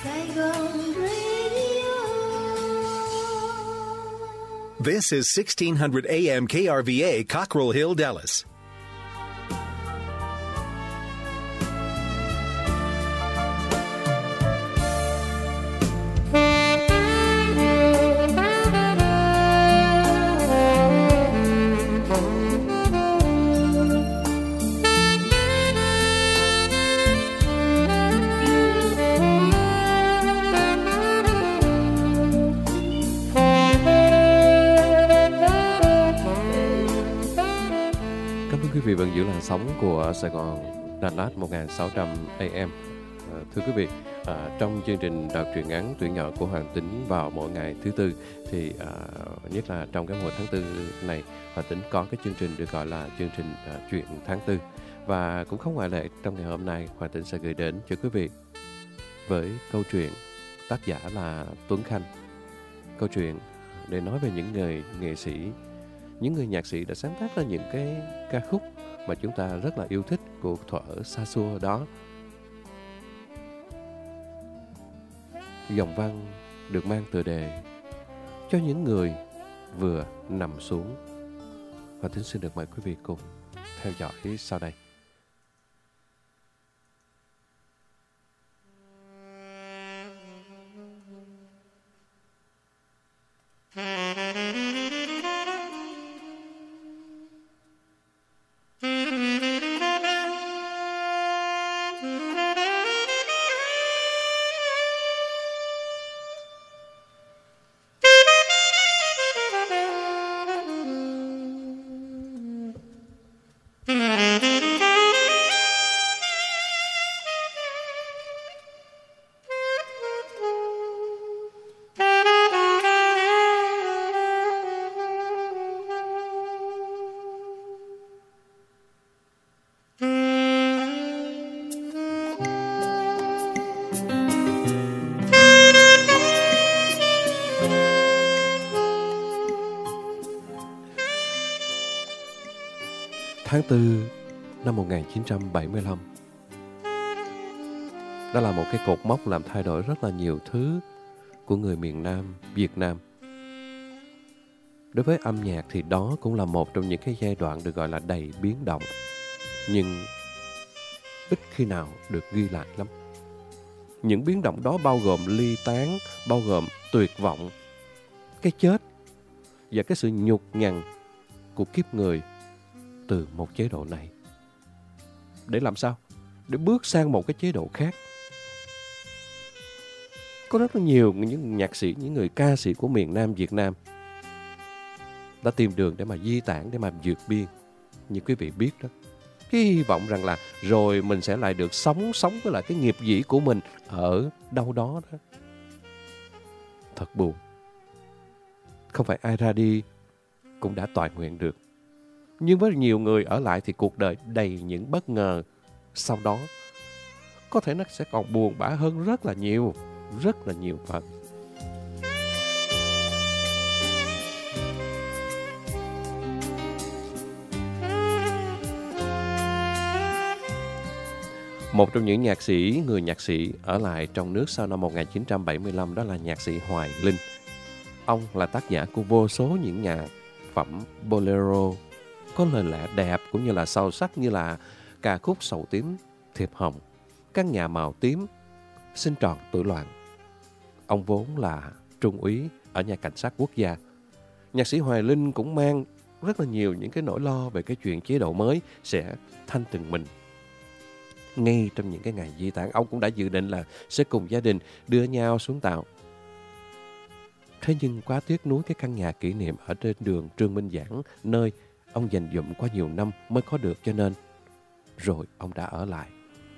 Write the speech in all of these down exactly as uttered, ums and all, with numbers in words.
Saigon Radio. This is sixteen hundred A M K R V A, Cockrell Hill, Dallas. Quý vị vẫn giữ làn sóng của Sài Gòn Đà Lạt một nghìn sáu trăm A M. À, thưa quý vị, à, trong chương trình đọc truyện ngắn Tuổi Nhỏ của Hoàng Tính vào mỗi ngày thứ tư thì à, nhất là trong cái mùa tháng tư này, Hoàng Tính có cái chương trình được gọi là chương trình à, Chuyện tháng tư, và cũng không ngoại lệ. Trong ngày hôm nay, Hoàng Tính sẽ gửi đến cho quý vị với câu chuyện tác giả là Tuấn Khanh. Câu chuyện để nói về những người nghệ sĩ, những người nhạc sĩ đã sáng tác ra những cái ca khúc mà chúng ta rất là yêu thích của thuở xa xưa đó. Dòng văn được mang tựa đề Cho những người vừa nằm xuống. Và Tính xin được mời quý vị cùng theo dõi sau đây. Tháng tư năm một nghìn chín trăm bảy mươi lăm. Đó là một cái cột mốc làm thay đổi rất là nhiều thứ của người miền Nam, Việt Nam. Đối với âm nhạc thì đó cũng là một trong những cái giai đoạn được gọi là đầy biến động, nhưng ít khi nào được ghi lại lắm. Những biến động đó bao gồm ly tán, bao gồm tuyệt vọng, cái chết và cái sự nhục nhằn của kiếp người từ một chế độ này. Để làm sao? Để bước sang một cái chế độ khác. Có rất là nhiều những nhạc sĩ, những người ca sĩ của miền Nam Việt Nam đã tìm đường để mà di tản, để mà vượt biên. Như quý vị biết đó, cái hy vọng rằng là rồi mình sẽ lại được sống sống với lại cái nghiệp dĩ của mình ở đâu đó đó. Thật buồn. Không phải ai ra đi cũng đã toàn nguyện được. Nhưng với nhiều người ở lại thì cuộc đời đầy những bất ngờ sau đó. Có thể nó sẽ còn buồn bã hơn rất là nhiều, rất là nhiều phần. Một trong những nhạc sĩ, người nhạc sĩ ở lại trong nước sau năm một nghìn chín trăm bảy mươi lăm đó là nhạc sĩ Hoài Linh. Ông là tác giả của vô số những nhạc phẩm bolero có lời lẽ đẹp cũng như là sâu sắc, như là ca khúc Sầu Tím, Thiệp Hồng, Căn Nhà Màu Tím, Xin Tròn Tuổi Loạn. Ông vốn là trung úy ở nhà cảnh sát quốc gia. Nhạc sĩ Hoài Linh cũng mang rất là nhiều những cái nỗi lo về cái chuyện chế độ mới sẽ thanh từng mình. Ngay trong những cái ngày di tản, ông cũng đã dự định là sẽ cùng gia đình đưa nhau xuống tàu. Thế nhưng quá tiếc nuối cái căn nhà kỷ niệm ở trên đường Trương Minh Giảng, nơi ông dành dụm qua nhiều năm mới có được, cho nên rồi ông đã ở lại.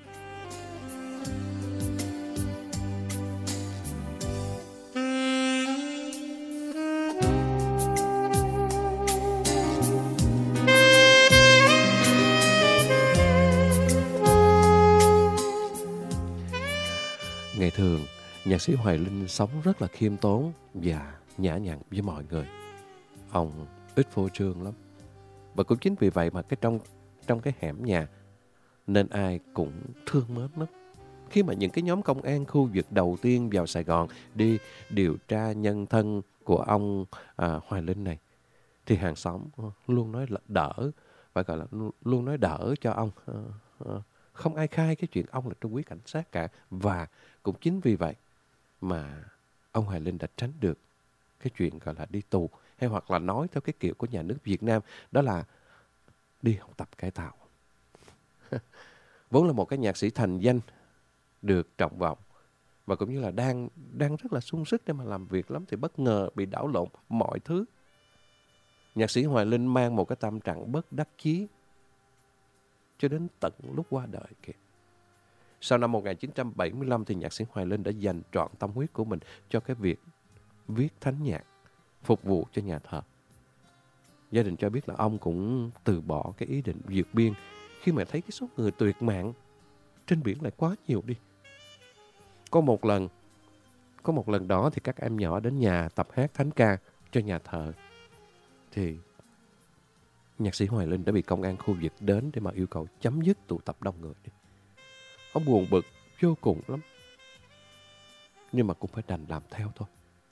Ngày thường, nhạc sĩ Hoài Linh sống rất là khiêm tốn và nhã nhặn với mọi người. Ông ít phô trương lắm. Và cũng chính vì vậy mà cái trong, trong cái hẻm nhà nên ai cũng thương mến lắm. Khi mà những cái nhóm công an khu vực đầu tiên vào Sài Gòn đi điều tra nhân thân của ông à, Hoài Linh này, thì hàng xóm luôn nói là đỡ, phải gọi là luôn nói đỡ cho ông. À, à, không ai khai cái chuyện ông là trung úy cảnh sát cả. Và cũng chính vì vậy mà ông Hoài Linh đã tránh được cái chuyện gọi là đi tù, hay hoặc là nói theo cái kiểu của nhà nước Việt Nam, đó là đi học tập cải tạo. Vốn là một cái nhạc sĩ thành danh, được trọng vọng, và cũng như là đang đang rất là sung sức để mà làm việc lắm, thì bất ngờ bị đảo lộn mọi thứ. Nhạc sĩ Hoài Linh mang một cái tâm trạng bất đắc chí cho đến tận lúc qua đời kìa. Sau năm một nghìn chín trăm bảy mươi lăm thì nhạc sĩ Hoài Linh đã dành trọn tâm huyết của mình cho cái việc viết thánh nhạc, phục vụ cho nhà thờ. Gia đình cho biết là ông cũng từ bỏ cái ý định vượt biên khi mà thấy cái số người tuyệt mạng trên biển lại quá nhiều đi. Có một lần, có một lần đó thì các em nhỏ đến nhà tập hát thánh ca cho nhà thờ. Thì nhạc sĩ Hoài Linh đã bị công an khu vực đến để mà yêu cầu chấm dứt tụ tập đông người đi. Ông buồn bực vô cùng lắm, nhưng mà cũng phải đành làm theo thôi.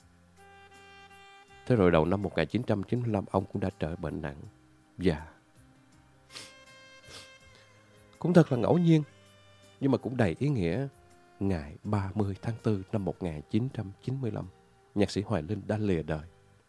Thế rồi đầu năm một nghìn chín trăm chín mươi lăm, ông cũng đã trở bệnh nặng. Và cũng thật là ngẫu nhiên, nhưng mà cũng đầy ý nghĩa. Ngày ba mươi tháng tư năm một nghìn chín trăm chín mươi lăm, nhạc sĩ Hoài Linh đã lìa đời.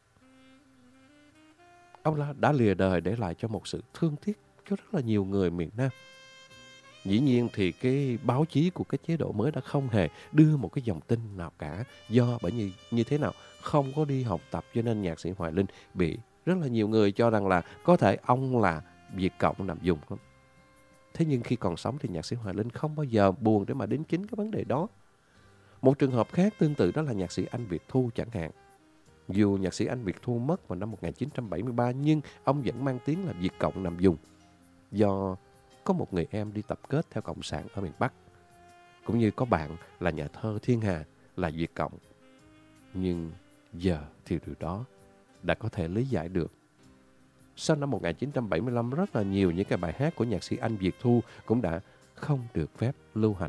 Ông đã lìa đời để lại cho một sự thương tiếc cho rất là nhiều người miền Nam. Dĩ nhiên thì cái báo chí của cái chế độ mới đã không hề đưa một cái dòng tin nào cả. Do bởi như, như thế nào, không có đi học tập, cho nên nhạc sĩ Hoài Linh bị rất là nhiều người cho rằng là có thể ông là Việt Cộng nằm dùng lắm. Thế nhưng khi còn sống thì nhạc sĩ Hoài Linh không bao giờ buồn để mà đính chính cái vấn đề đó. Một trường hợp khác tương tự đó là nhạc sĩ Anh Việt Thu chẳng hạn. Dù nhạc sĩ Anh Việt Thu mất vào năm một nghìn chín trăm bảy mươi ba, nhưng ông vẫn mang tiếng là Việt Cộng nằm dùng. Do có một người em đi tập kết theo Cộng sản ở miền Bắc, cũng như có bạn là nhà thơ Thiên Hà là Việt Cộng. Nhưng giờ thì điều đó đã có thể lý giải được. Sau năm một nghìn chín trăm bảy mươi lăm, rất là nhiều những cái bài hát của nhạc sĩ Anh Việt Thu cũng đã không được phép lưu hành.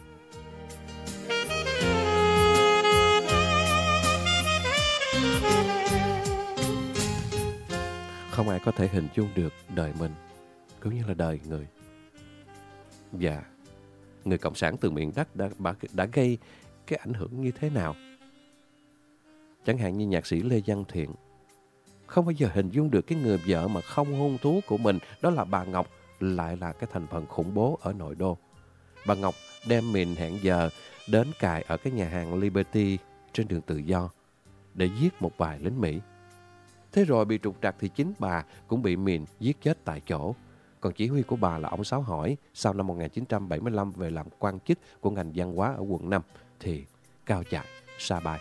Không ai có thể hình dung được đời mình, cũng như là đời người. Và người Cộng sản từ miền Bắc đã, đã gây cái ảnh hưởng như thế nào. Chẳng hạn như nhạc sĩ Lê Văn Thiện, không bao giờ hình dung được cái người vợ mà không hôn thú của mình, đó là bà Ngọc, lại là cái thành phần khủng bố ở nội đô. Bà Ngọc đem mìn hẹn giờ đến cài ở cái nhà hàng Liberty trên đường Tự Do để giết một vài lính Mỹ. Thế rồi bị trục trặc thì chính bà cũng bị mìn giết chết tại chỗ. Còn chỉ huy của bà là ông Sáu Hỏi, sau năm một nghìn chín trăm bảy mươi lăm về làm quan chức của ngành văn hóa ở quận năm thì cao chạy, sa bài.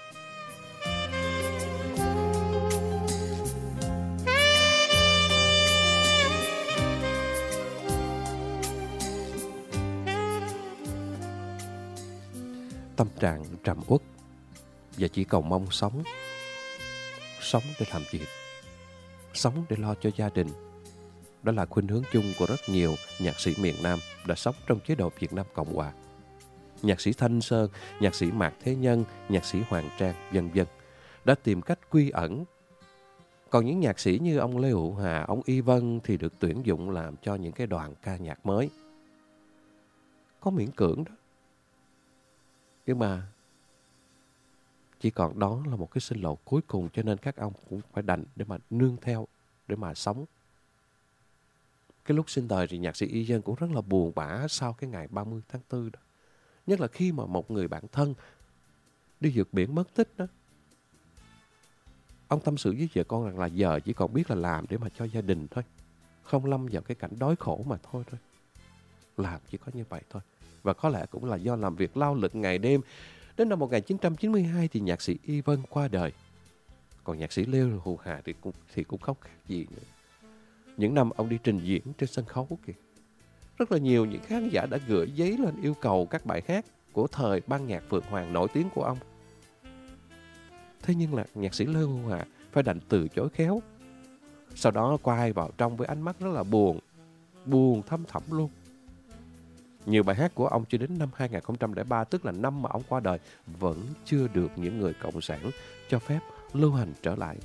Tâm trạng trầm uất và chỉ cầu mong sống. Sống để làm việc, sống để lo cho gia đình. Đó là khuynh hướng chung của rất nhiều nhạc sĩ miền Nam đã sống trong chế độ Việt Nam Cộng Hòa. Nhạc sĩ Thanh Sơn, nhạc sĩ Mạc Thế Nhân, nhạc sĩ Hoàng Trang, vân vân đã tìm cách quy ẩn. Còn những nhạc sĩ như ông Lê Hữu Hà, ông Y Vân thì được tuyển dụng làm cho những cái đoàn ca nhạc mới. Có miễn cưỡng đó. Nhưng mà chỉ còn đó là một cái sinh lộ cuối cùng, cho nên các ông cũng phải đành để mà nương theo, để mà sống. Cái lúc sinh thời thì nhạc sĩ Y Dân cũng rất là buồn bã sau cái ngày ba mươi tháng tư đó. Nhất là khi mà một người bạn thân đi vượt biển mất tích đó. Ông tâm sự với vợ con rằng là giờ chỉ còn biết là làm để mà cho gia đình thôi. Không lâm vào cái cảnh đói khổ mà thôi thôi. Làm chỉ có như vậy thôi. Và có lẽ cũng là do làm việc lao lực ngày đêm. Đến năm một nghìn chín trăm chín mươi hai thì nhạc sĩ Y Vân qua đời. Còn nhạc sĩ Lê Hữu Hà thì cũng, thì cũng không khác gì nữa. Những năm ông đi trình diễn trên sân khấu kìa, rất là nhiều những khán giả đã gửi giấy lên yêu cầu các bài hát của thời ban nhạc Phượng Hoàng nổi tiếng của ông. Thế nhưng là nhạc sĩ Lê Hữu Hà phải đành từ chối khéo. Sau đó quay vào trong với ánh mắt rất là buồn, buồn thâm thẳm luôn. Nhiều bài hát của ông cho đến năm hai không không ba, tức là năm mà ông qua đời, vẫn chưa được những người cộng sản cho phép lưu hành trở lại.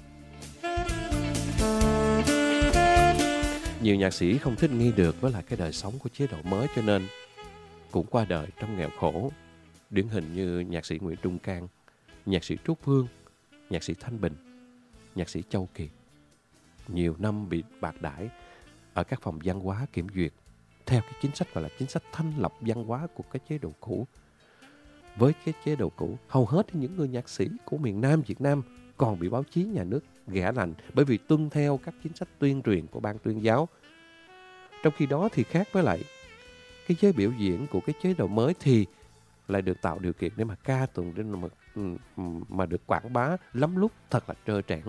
Nhiều nhạc sĩ không thích nghi được với lại cái đời sống của chế độ mới, cho nên cũng qua đời trong nghèo khổ. Điển hình như nhạc sĩ Nguyễn Trung Cang, nhạc sĩ Trúc Phương, nhạc sĩ Thanh Bình, nhạc sĩ Châu Kiệt. Nhiều năm bị bạc đãi ở các phòng văn hóa kiểm duyệt theo cái chính sách gọi là chính sách thanh lọc văn hóa của cái chế độ cũ. Với cái chế độ cũ, hầu hết những người nhạc sĩ của miền Nam Việt Nam còn bị báo chí nhà nước ghẻ lạnh bởi vì tuân theo các chính sách tuyên truyền của ban tuyên giáo. Trong khi đó thì khác với lại cái giới biểu diễn của cái chế độ mới thì lại được tạo điều kiện để mà ca tụng, để mà, mà được quảng bá lắm lúc thật là trơ trẽn.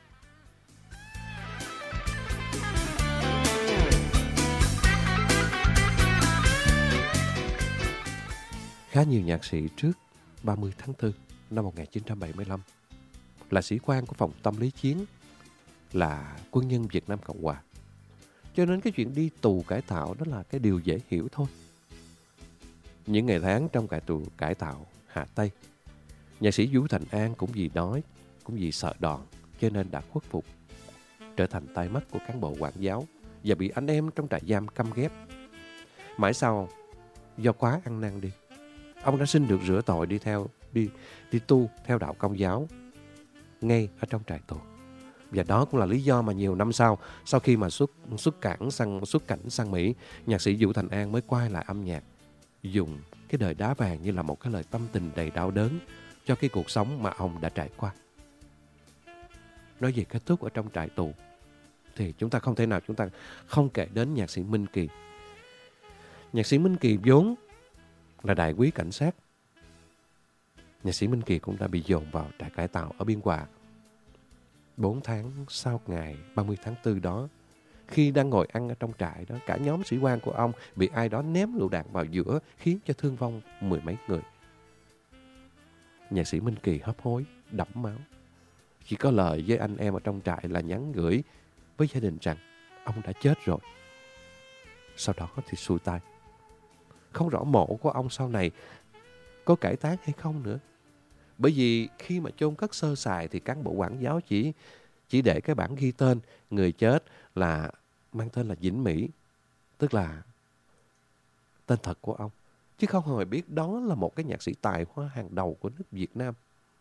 Khá nhiều nhạc sĩ trước ba mươi tháng tư năm một nghìn chín trăm bảy mươi lăm là sĩ quan của phòng tâm lý chiến, là quân nhân Việt Nam Cộng Hòa. Cho nên cái chuyện đi tù cải tạo đó là cái điều dễ hiểu thôi. Những ngày tháng trong cải tù cải tạo Hà Tây, nhạc sĩ Vũ Thành An cũng vì đói, cũng vì sợ đòn, cho nên đã khuất phục, trở thành tai mắt của cán bộ quản giáo và bị anh em trong trại giam căm ghét. Mãi sau, do quá ăn năn đi, ông đã xin được rửa tội đi theo đi đi tu theo đạo Công giáo ngay ở trong trại tù. Và đó cũng là lý do mà nhiều năm sau, sau khi mà xuất xuất cảnh sang xuất cảnh sang Mỹ, nhạc sĩ Vũ Thành An mới quay lại âm nhạc, dùng cái đời đá vàng như là một cái lời tâm tình đầy đau đớn cho cái cuộc sống mà ông đã trải qua. Nói về kết thúc ở trong trại tù thì chúng ta không thể nào chúng ta không kể đến nhạc sĩ Minh Kỳ. Nhạc sĩ Minh Kỳ vốn là đại úy cảnh sát. Nhạc sĩ Minh Kỳ cũng đã bị dồn vào trại cải tạo ở Biên Hòa. Bốn tháng sau ngày ba mươi tháng tư đó, khi đang ngồi ăn ở trong trại đó, cả nhóm sĩ quan của ông bị ai đó ném lựu đạn vào giữa, khiến cho thương vong mười mấy người. Nhạc sĩ Minh Kỳ hấp hối, đẫm máu, chỉ có lời với anh em ở trong trại là nhắn gửi với gia đình rằng ông đã chết rồi. Sau đó thì xuôi tay. Không rõ mộ của ông sau này có cải táng hay không nữa. Bởi vì khi mà chôn cất sơ sài thì cán bộ quản giáo chỉ chỉ để cái bản ghi tên người chết là mang tên là Vĩnh Mỹ, tức là tên thật của ông, chứ không hề biết đó là một cái nhạc sĩ tài hoa hàng đầu của nước Việt Nam.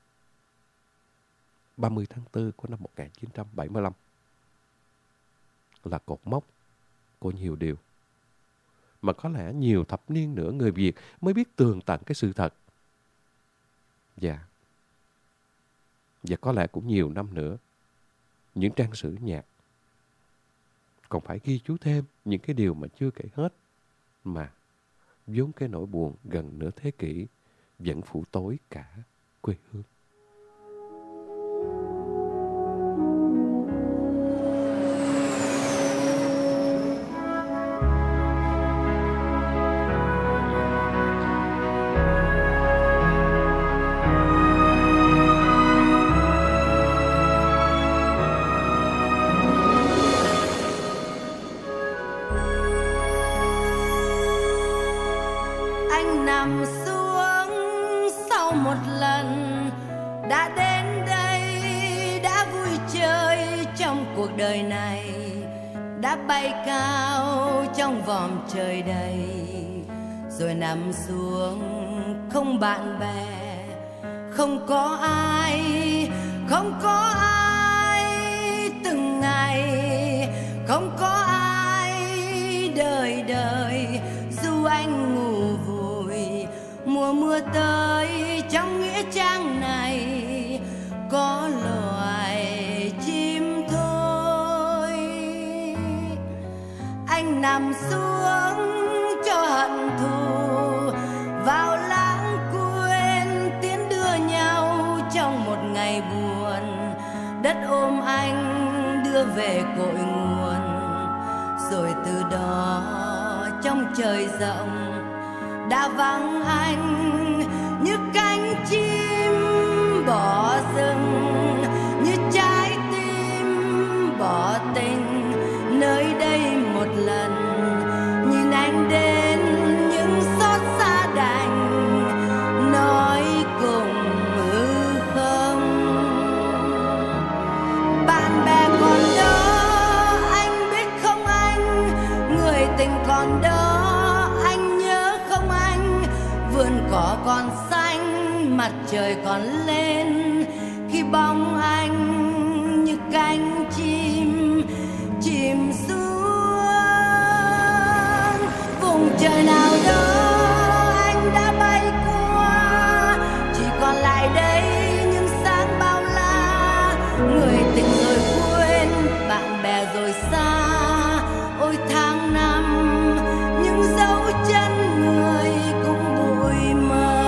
ba mươi tháng tư của năm một nghìn chín trăm bảy mươi lăm là cột mốc của nhiều điều mà có lẽ nhiều thập niên nữa người Việt mới biết tường tận cái sự thật. Và Và có lẽ cũng nhiều năm nữa, những trang sử nhạc còn phải ghi chú thêm những cái điều mà chưa kể hết, mà vốn cái nỗi buồn gần nửa thế kỷ vẫn phủ tối cả quê hương. Nằm xuống sau một lần đã đến đây, đã vui chơi trong cuộc đời này, đã bay cao trong vòm trời đầy, rồi nằm xuống không bạn bè, không có ai, không có ai từng ngày, không có ai đời đời. Dù anh ngủ vùi mùa mưa tới, trong nghĩa trang này có loài chim thôi. Anh nằm xuống cho hận thù vào lãng quên, tiến đưa nhau trong một ngày buồn. Đất ôm anh đưa về cội nguồn, rồi từ đó trong trời rộng đã vắng anh như cánh chim bỏ rừng, như trái tim bỏ tình. Nơi đây một lần nhìn anh đến những mặt trời còn lên, khi bóng anh như cánh chim chìm xuống vùng trời nào đó. Anh đã bay qua, chỉ còn lại đây những sáng bao la. Người tình rồi quên, bạn bè rồi xa. Ôi tháng năm, những dấu chân người cũng bụi mờ.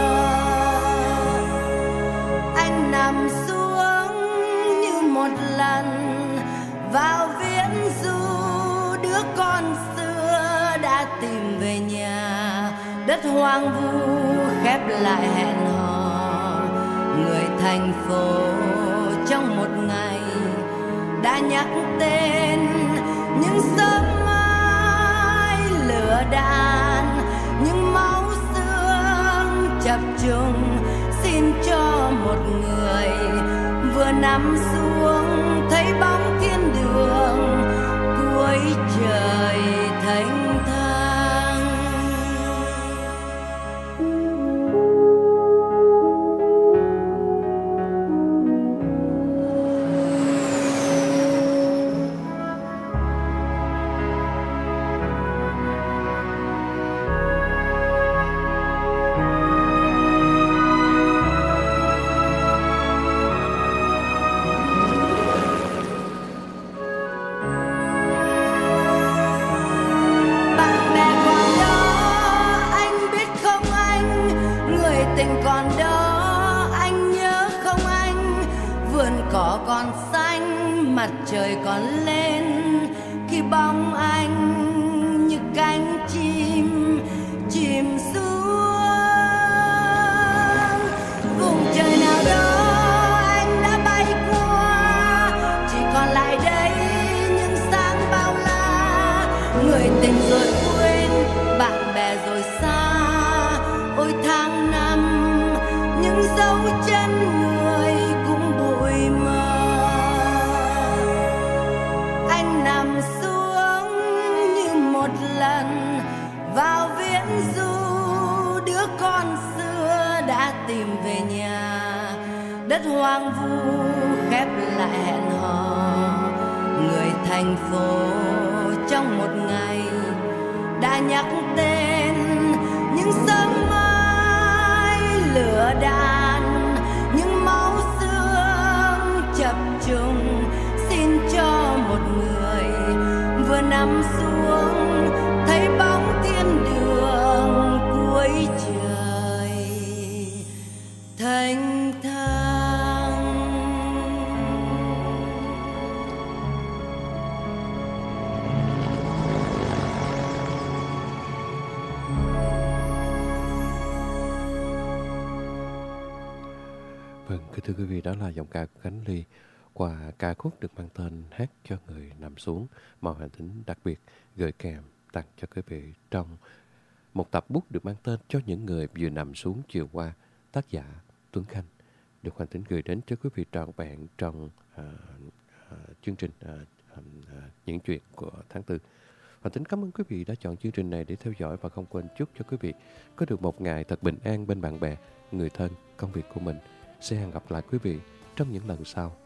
Anh nằm xuống như một lần vào viễn du, đứa con xưa đã tìm về nhà. Đất hoang vu khép lại hẹn hò, người thành phố trong một ngày đã nhắc tên những sớm mai lửa đạn, những máu xương chập trùng. Xin cho một người vừa nằm xuống thấy bóng thiên đường cuối trời thanh thang. Tình còn đó, anh nhớ không anh? Vườn cỏ còn xanh, mặt trời còn lên, khi bóng anh như cánh chim chìm xuống vùng trời nào đó. Anh đã bay qua, chỉ còn lại đây những sáng bao la. Người tình rồi quên, bạn bè rồi xa. Ôi tháng năm, những dấu chân người cũng bụi mờ. Anh nằm xuống như một lần vào viễn du, đứa con xưa đã tìm về nhà. Đất hoang vu khép lại hẹn hò, người thành phố trong một ngày đã nhắc tên những sớm lửa đạn, những máu xương chập trùng. Xin cho một người vừa nằm xuống thấy bóng thiên đường cuối trời thanh thang. Vâng, kính thưa quý vị, đó là giọng ca của Khánh Ly qua ca khúc được mang tên Hát cho người nằm xuống mà Hoàng Tính đặc biệt gửi kèm tặng cho quý vị trong một tập bút được mang tên Cho những người vừa nằm xuống chiều qua, tác giả Tuấn Khanh, được Hoàng Tính gửi đến cho quý vị trọn vẹn trong uh, uh, chương trình uh, uh, những chuyện của tháng tư. Hoàng Tính cảm ơn quý vị đã chọn chương trình này để theo dõi và không quên chúc cho quý vị có được một ngày thật bình an bên bạn bè, người thân, công việc của mình. Sẽ hẹn gặp lại quý vị trong những lần sau.